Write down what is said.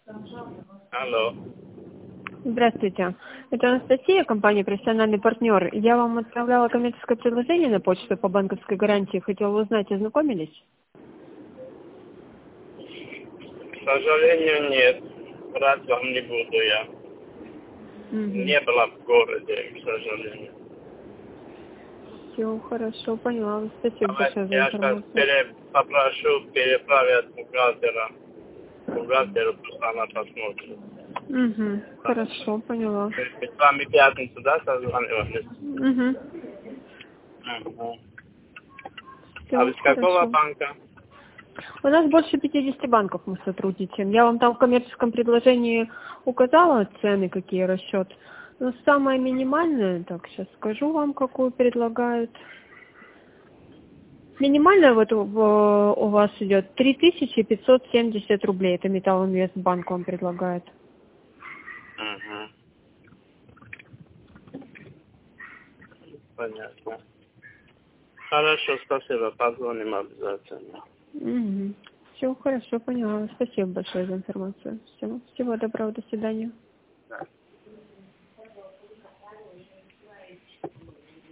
Алло. Здравствуйте. Это Анастасия, компания «Профессиональный партнер». Я вам отправляла коммерческое предложение на почту по банковской гарантии. Хотела узнать, ознакомились? К сожалению, нет. Брать вам не буду я. Угу. Не было в городе, к сожалению. Все, хорошо, поняла. Спасибо большое за Я сейчас информацию. попрошу переправить бухгалтера. Бухгалтеру пусть она посмотрит. Угу. Хорошо, поняла. Мы с вами в пятницу, да, созванивались? Угу. Угу. А Все, вы с какого хорошо. банка? У нас больше 50 банков мы сотрудничаем. Я вам там в коммерческом предложении указала цены, какие расчет. Но самое минимальное, так, сейчас скажу вам, какую предлагают. Минимальная у вас идет 3570 рублей. Это Металлинвестбанк вам предлагает. Угу. Понятно. Хорошо, спасибо. Позвоним обязательно. Угу. Все хорошо, поняла. Спасибо большое за информацию. Всего доброго, до свидания. Да.